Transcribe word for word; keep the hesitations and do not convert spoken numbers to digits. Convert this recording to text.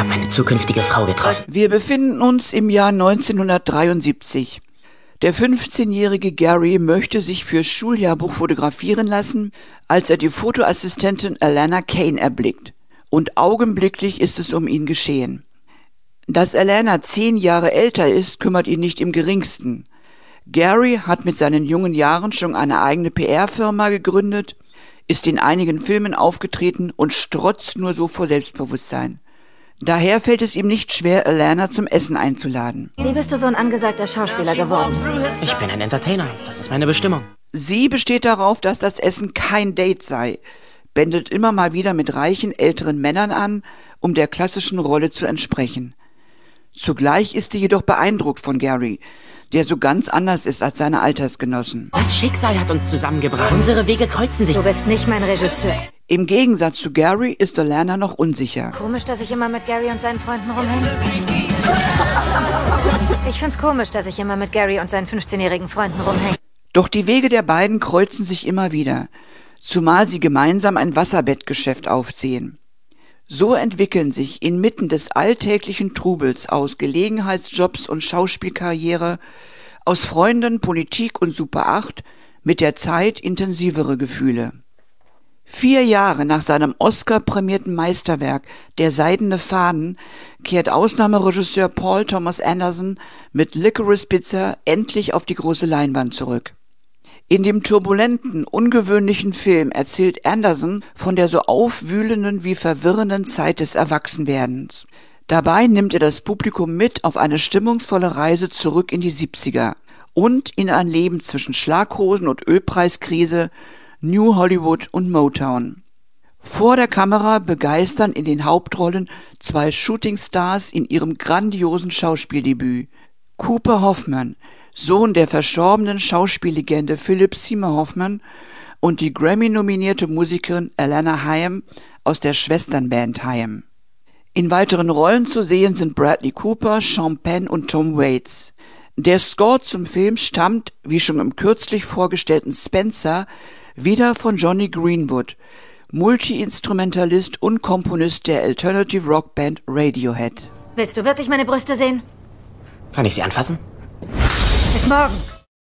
habe meine zukünftige Frau getroffen. Wir befinden uns im Jahr neunzehnhundertdreiundsiebzig. Der fünfzehnjährige Gary möchte sich fürs Schuljahrbuch fotografieren lassen, als er die Fotoassistentin Alana Kane erblickt. Und augenblicklich ist es um ihn geschehen. Dass Alana zehn Jahre älter ist, kümmert ihn nicht im geringsten. Gary hat mit seinen jungen Jahren schon eine eigene P R-Firma gegründet, ist in einigen Filmen aufgetreten und strotzt nur so vor Selbstbewusstsein. Daher fällt es ihm nicht schwer, Alana zum Essen einzuladen. Wie bist du so ein angesagter Schauspieler geworden? Ich bin ein Entertainer, das ist meine Bestimmung. Sie besteht darauf, dass das Essen kein Date sei, bändelt immer mal wieder mit reichen älteren Männern an, um der klassischen Rolle zu entsprechen. Zugleich ist sie jedoch beeindruckt von Gary, der so ganz anders ist als seine Altersgenossen. Das Schicksal hat uns zusammengebracht. Unsere Wege kreuzen sich. Du bist nicht mein Regisseur. Im Gegensatz zu Gary ist Alana noch unsicher. Komisch, dass ich immer mit Gary und seinen Freunden rumhänge. Ich find's komisch, dass ich immer mit Gary und seinen fünfzehnjährigen Freunden rumhänge. Doch die Wege der beiden kreuzen sich immer wieder, zumal sie gemeinsam ein Wasserbettgeschäft aufziehen. So entwickeln sich inmitten des alltäglichen Trubels aus Gelegenheitsjobs und Schauspielkarriere, aus Freunden, Politik und Super acht mit der Zeit intensivere Gefühle. Vier Jahre nach seinem Oscar-prämierten Meisterwerk Der seidene Faden kehrt Ausnahmeregisseur Paul Thomas Anderson mit Licorice Pizza endlich auf die große Leinwand zurück. In dem turbulenten, ungewöhnlichen Film erzählt Anderson von der so aufwühlenden wie verwirrenden Zeit des Erwachsenwerdens. Dabei nimmt er das Publikum mit auf eine stimmungsvolle Reise zurück in die siebziger und in ein Leben zwischen Schlaghosen und Ölpreiskrise, New Hollywood und Motown. Vor der Kamera begeistern in den Hauptrollen zwei Shootingstars in ihrem grandiosen Schauspieldebüt. Cooper Hoffman, Sohn der verstorbenen Schauspiellegende Philip Seymour Hoffman, und die Grammy-nominierte Musikerin Alana Haim aus der Schwesternband Haim. In weiteren Rollen zu sehen sind Bradley Cooper, Sean Penn und Tom Waits. Der Score zum Film stammt, wie schon im kürzlich vorgestellten Spencer, wieder von Jonny Greenwood, Multi-Instrumentalist und Komponist der Alternative Rock Band Radiohead. Willst du wirklich meine Brüste sehen? Kann ich sie anfassen? Bis morgen.